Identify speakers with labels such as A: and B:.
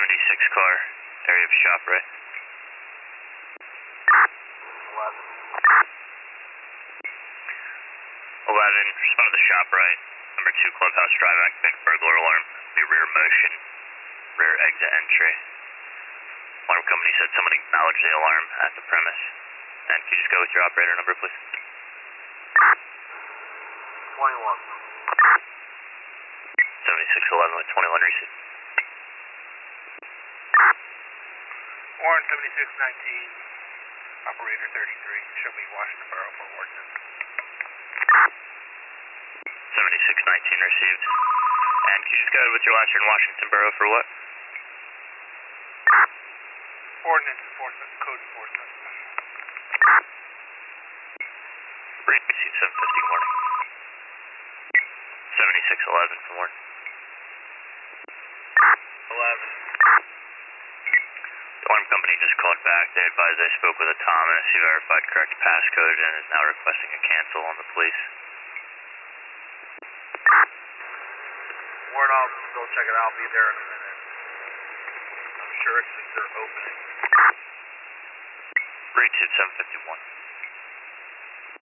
A: 76 car, area of shop right. 11, respond to the shop right. Number 2 Clubhouse Drive, activate burglar alarm. Be rear motion, rear exit entry. Alarm company said someone acknowledged the alarm at the premise. And can you just go with your operator number, please?
B: 21.
A: 7611 with 21 received.
B: Warren 7619, operator 33, show me Washington Borough for ordinance.
A: 7619 received. And can you just go with your last year in Washington Borough for what?
B: Ordinance enforcement, code enforcement.
A: Received 750 morning. 7611 for morning.
B: 11.
A: The alarm company just called back. They advised they spoke with a Thomas. He verified correct passcode and is now requesting a cancel on the police.
B: Warren, I'll go check it out. I'll be there in a minute. I'm sure it's just their opening.
A: Received 751.